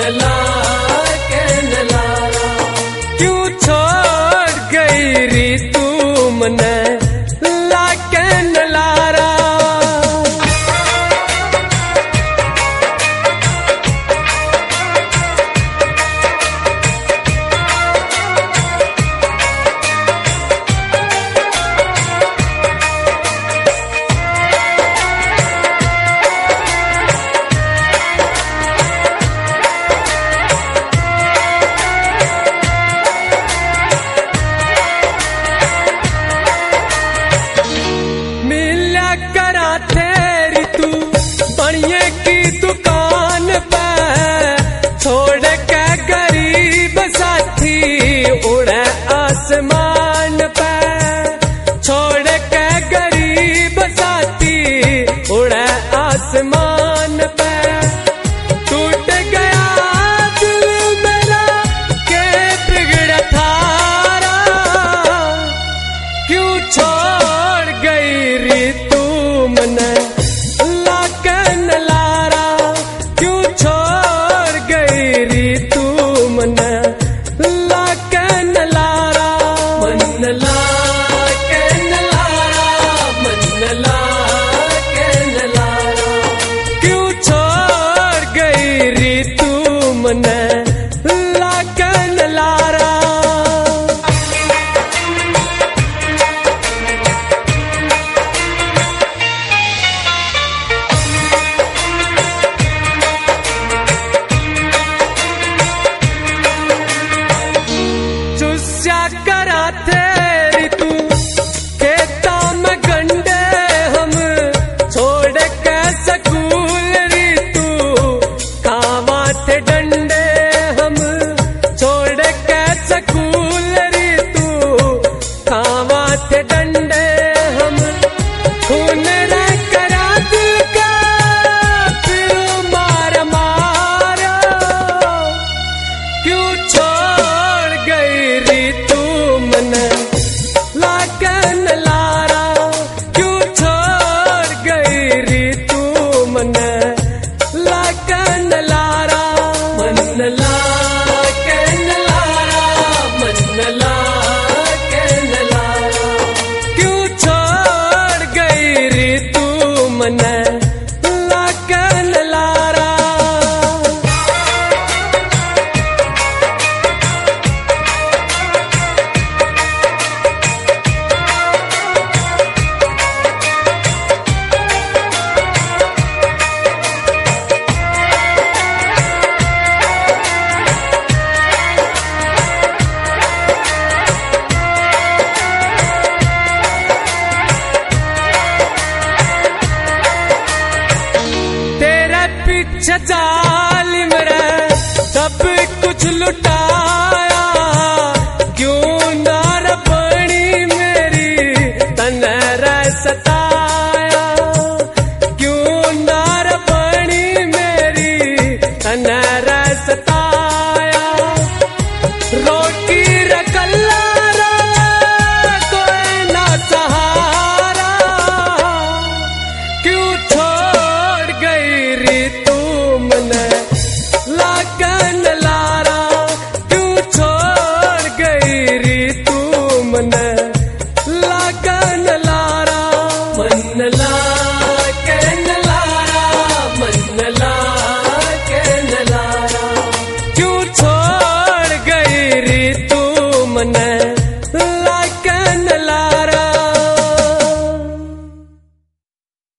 ला के नलारा। क्यों छोड़ गई री तू मने ला के नलारा। करा तेरी तू बनिए की दुकान पे छोड़ के गरीब साथी उड़े आसमान पे। छोड़ के गरीब साथी उड़े आसमान पे। टूट गया दिल मेरा के बिगड़ा थारा। क्यों छोड़ गई री मने ला के नलारा। क्यों छोड़ गई री तू मने ला के नलारा। मन ला के नलारा, मन ला के नलारा। क्यों छोड़ गई री तू मने ला के नलारा। करा तेरी तू खेता में गंडे हम छोड़ के स्कूल री तू खावा थे डंडे। हम छोड़ के स्कूल री तू खावा थे डंडे। हम खून रे करा दिल का फिर मार मारा। क्यों छोड़ गई री मने ला के नलारा। क्यों छोड़ गई री तू मने ला के नलारा। मन ला के नलारा, मन ला के नलारा। क्यों छोड़ गई री तू मने ला के नलारा। पीछे जालिम रे सब कुछ लुटा